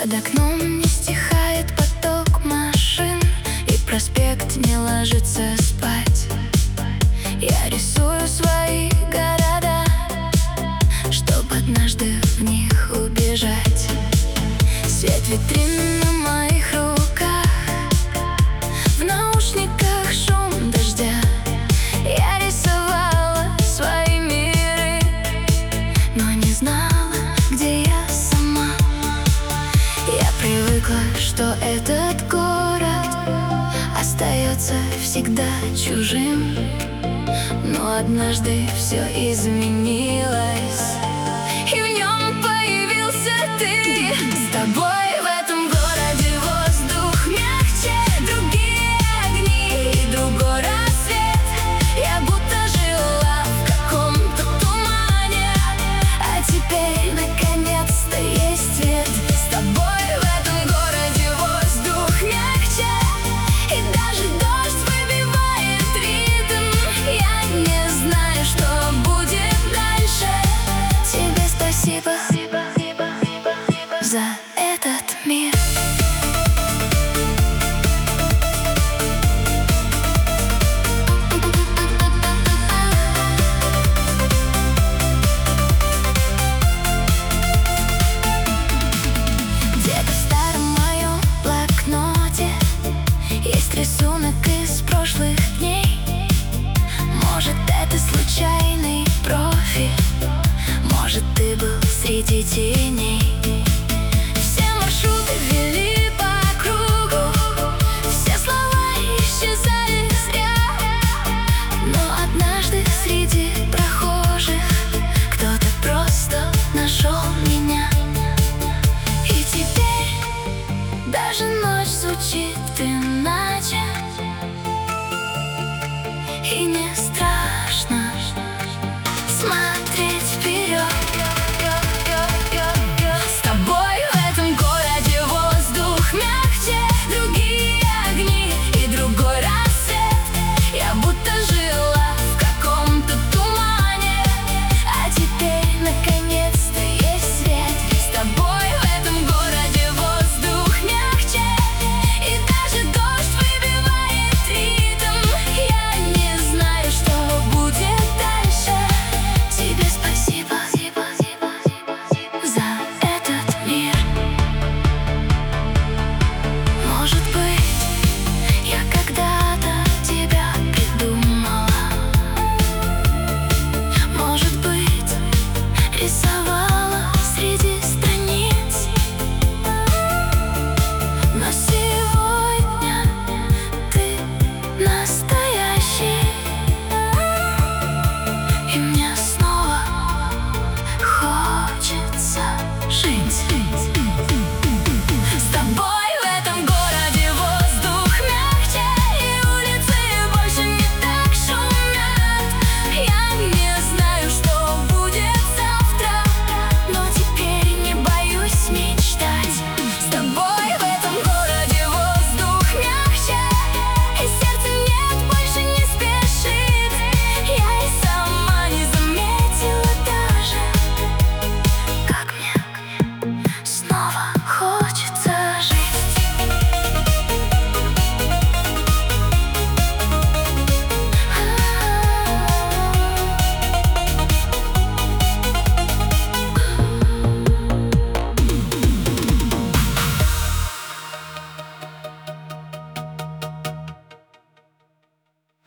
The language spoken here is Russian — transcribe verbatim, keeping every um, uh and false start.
Под окном не стихает поток машин, и проспект не ложится спать. Я рисую свои города, чтоб однажды в них убежать. Свет витрин на моих руках, в наушниках шум дождя. Я рисовала свои миры, но не знала, где я сама. Я привыкла, что этот город остается всегда чужим, но однажды все изменилось, и в нем появился ты. С тобой в этом городе воздух мягче, другие огни и другой рассвет. Я будто жила в каком-то тумане, а теперь наконец-то есть свет. С тобой в этом городе воздух мягче, и даже дождь выбивает ритм. Я не знаю, что будет дальше. Тебе спасибо за этот мир. Где-то в старом моем блокноте есть рисунок из прошлых дней. Может, это случайный профиль, может, ты был среди теней. Все маршруты вели по кругу, все слова исчезали зря. Но однажды среди прохожих кто-то просто нашел меня. И теперь даже ночь звучит иначе, и не страшно смотреть вперед. С тобой в этом городе воздух мягче, другие огни и другой рассвет. Я будто жила в каком-то тумане, а теперь наконец-то есть свет. С тобой в этом городе воздух мягче, и даже дождь выбивает ритм. Я не знаю, что будет дальше. Тебе спасибо за этот мир. Может быть, я когда-то тебя придумала, может быть, рисовала среди